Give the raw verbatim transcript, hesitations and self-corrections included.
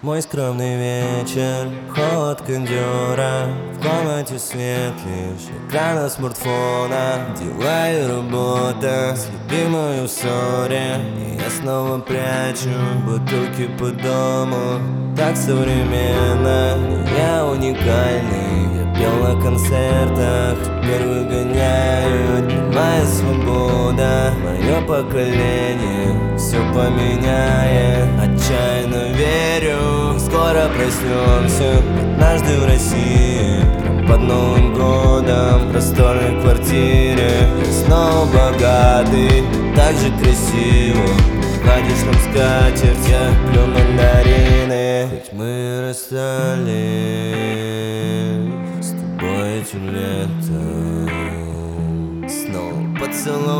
Мой скромный вечер, холод кондера, в комнате свет лишь экрана смартфона. Дела и работа, с любимой в ссоре, и я снова прячу бутылки по дому. Так современно, но я уникальный. Я пел на концертах, теперь выгоняют. Моя свобода, мое поколение все поменяет. Отчаянно верю, скоро проснемся однажды в России. Прям под Новым годом в просторной квартире. Я снова богатый, так же красиво. Гладишь нам скатерть, я пью мандарины. Ведь мы расстались с тобой этим летом. Снова поцелуй